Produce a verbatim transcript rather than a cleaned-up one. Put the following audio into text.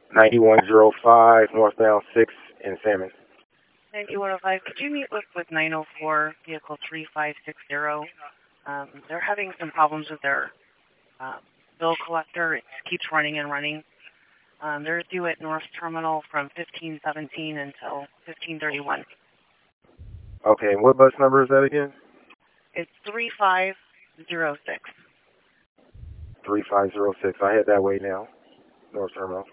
ninety-one oh five, northbound six in Salmon. ninety-one oh five, could you meet with, with nine oh four, vehicle three five six zero? Um, they're having some problems with their uh, bill collector. It keeps running and running. Um, they're due at North Terminal from fifteen seventeen until fifteen thirty-one. Okay, and what bus number is that again? It's three five zero six. three five zero six. I head that way now, North Terminal.